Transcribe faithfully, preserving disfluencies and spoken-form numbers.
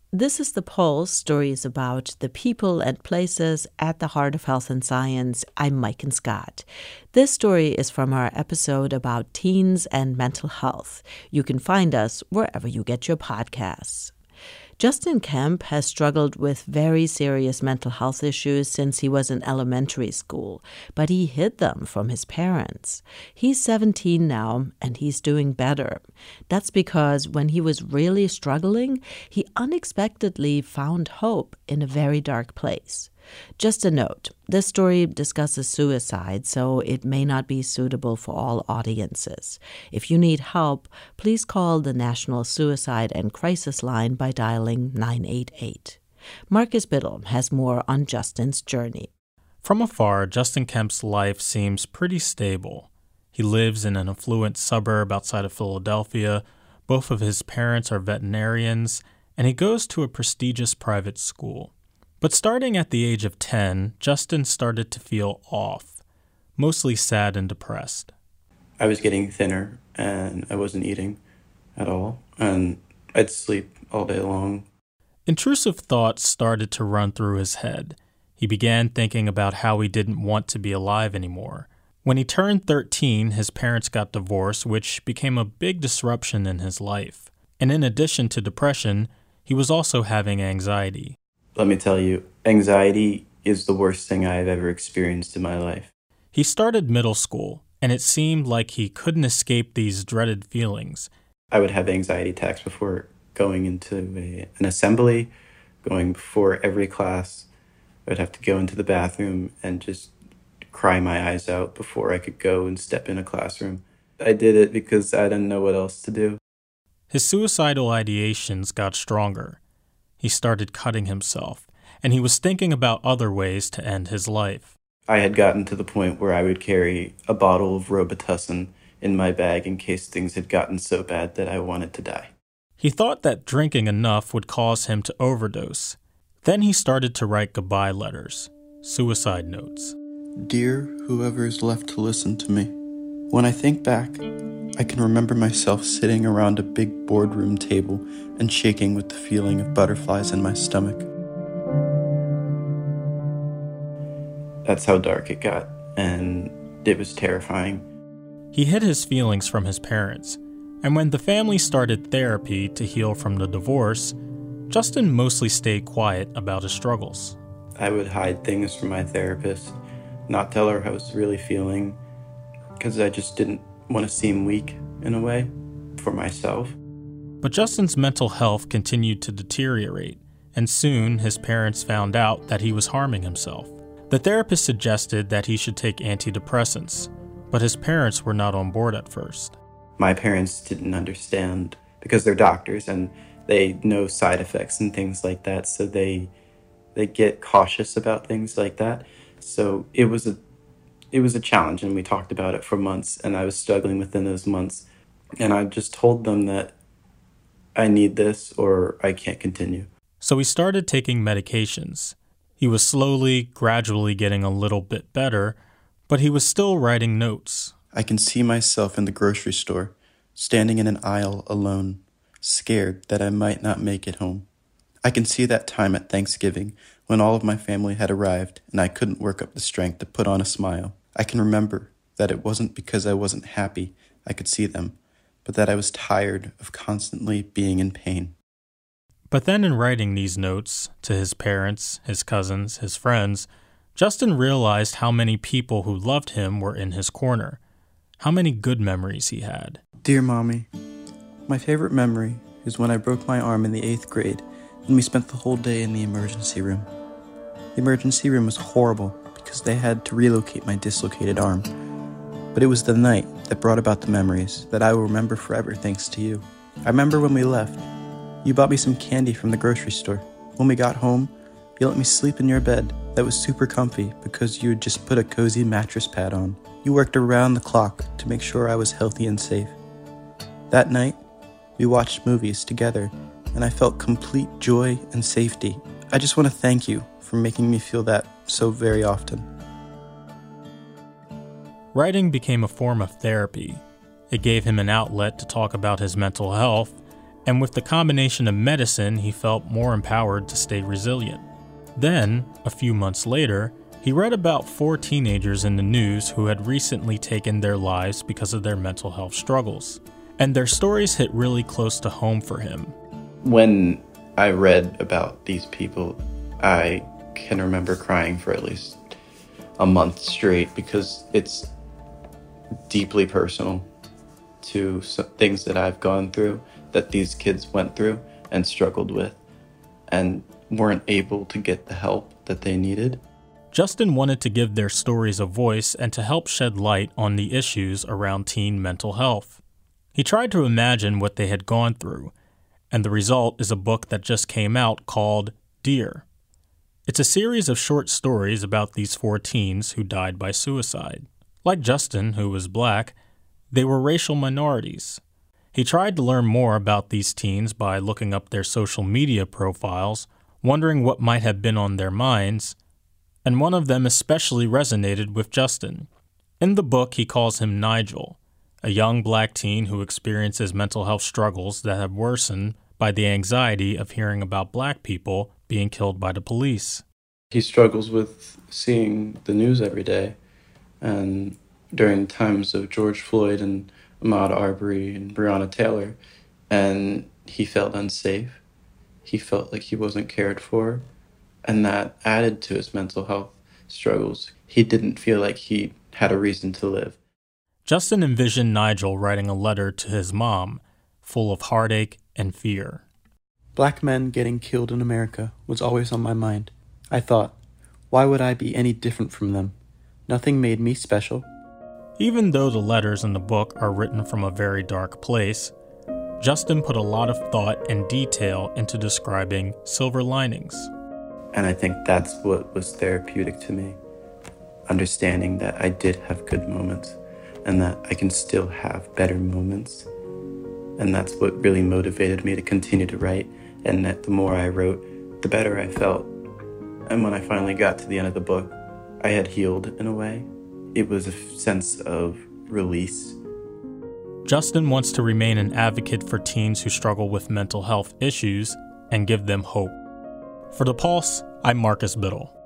This is The Pulse, stories about the people and places at the heart of health and science. I'm Maiken Scott. This story is from our episode about teens and mental health. You can find us wherever you get your podcasts. Justin Kemp has struggled with very serious mental health issues since he was in elementary school, but he hid them from his parents. He's seventeen now, and he's doing better. That's because when he was really struggling, he unexpectedly found hope in a very dark place. Just a note, this story discusses suicide, so it may not be suitable for all audiences. If you need help, please call the National Suicide and Crisis Line by dialing nine eight eight. Marcus Biddle has more on Justin's journey. From afar, Justin Kemp's life seems pretty stable. He lives in an affluent suburb outside of Philadelphia. Both of his parents are veterinarians, and he goes to a prestigious private school. But starting at the age of ten, Justin started to feel off, mostly sad and depressed. I was getting thinner, and I wasn't eating at all, and I'd sleep all day long. Intrusive thoughts started to run through his head. He began thinking about how he didn't want to be alive anymore. When he turned thirteen, his parents got divorced, which became a big disruption in his life. And in addition to depression, he was also having anxiety. Let me tell you, anxiety is the worst thing I've ever experienced in my life. He started middle school, and it seemed like he couldn't escape these dreaded feelings. I would have anxiety attacks before going into a, an assembly, going before every class. I would have to go into the bathroom and just cry my eyes out before I could go and step in a classroom. I did it because I didn't know what else to do. His suicidal ideations got stronger. He started cutting himself, and he was thinking about other ways to end his life. I had gotten to the point where I would carry a bottle of Robitussin in my bag in case things had gotten so bad that I wanted to die. He thought that drinking enough would cause him to overdose. Then he started to write goodbye letters, suicide notes. Dear whoever is left to listen to me, when I think back, I can remember myself sitting around a big boardroom table and shaking with the feeling of butterflies in my stomach. That's how dark it got, and it was terrifying. He hid his feelings from his parents, and when the family started therapy to heal from the divorce, Justin mostly stayed quiet about his struggles. I would hide things from my therapist, not tell her how I was really feeling, because I just didn't want to seem weak in a way for myself. But Justin's mental health continued to deteriorate, and soon his parents found out that he was harming himself. The therapist suggested that he should take antidepressants, but his parents were not on board at first. My parents didn't understand because they're doctors and they know side effects and things like that, so they they get cautious about things like that. So it was a It was a challenge, and we talked about it for months, and I was struggling within those months. And I just told them that I need this or I can't continue. So he started taking medications. He was slowly, gradually getting a little bit better, but he was still writing notes. I can see myself in the grocery store, standing in an aisle alone, scared that I might not make it home. I can see that time at Thanksgiving when all of my family had arrived and I couldn't work up the strength to put on a smile. I can remember that it wasn't because I wasn't happy I could see them, but that I was tired of constantly being in pain. But then in writing these notes to his parents, his cousins, his friends, Justin realized how many people who loved him were in his corner, how many good memories he had. Dear Mommy, my favorite memory is when I broke my arm in the eighth grade and we spent the whole day in the emergency room. The emergency room was horrible because they had to relocate my dislocated arm. But it was the night that brought about the memories that I will remember forever thanks to you. I remember when we left, you bought me some candy from the grocery store. When we got home, you let me sleep in your bed that was super comfy because you had just put a cozy mattress pad on. You worked around the clock to make sure I was healthy and safe. That night, we watched movies together, and I felt complete joy and safety. I just want to thank you for making me feel that so very often. Writing became a form of therapy. It gave him an outlet to talk about his mental health, And with the combination of medicine, he felt more empowered to stay resilient. Then, a few months later, he read about four teenagers in the news who had recently taken their lives because of their mental health struggles. And their stories hit really close to home for him. When I read about these people, I can remember crying for at least a month straight because it's deeply personal to some things that I've gone through, that these kids went through and struggled with and weren't able to get the help that they needed. Justin wanted to give their stories a voice and to help shed light on the issues around teen mental health. He tried to imagine what they had gone through, and the result is a book that just came out called Dear. It's a series of short stories about these four teens who died by suicide. Like Justin, who was black, they were racial minorities. He tried to learn more about these teens by looking up their social media profiles, wondering what might have been on their minds, and one of them especially resonated with Justin. In the book, he calls him Nigel, a young black teen who experiences mental health struggles that have worsened by the anxiety of hearing about black people being killed by the police. He struggles with seeing the news every day, and during times of George Floyd and Ahmaud Arbery and Breonna Taylor, and he felt unsafe. He felt like he wasn't cared for, and that added to his mental health struggles. He didn't feel like he had a reason to live. Justin envisioned Nigel writing a letter to his mom, full of heartache and fear. Black men getting killed in America was always on my mind. I thought, why would I be any different from them? Nothing made me special. Even though the letters in the book are written from a very dark place, Justin put a lot of thought and detail into describing silver linings. And I think that's what was therapeutic to me. Understanding that I did have good moments and that I can still have better moments. And that's what really motivated me to continue to write, and that the more I wrote, the better I felt. And when I finally got to the end of the book, I had healed in a way. It was a sense of release. Justin wants to remain an advocate for teens who struggle with mental health issues and give them hope. For The Pulse, I'm Marcus Biddle.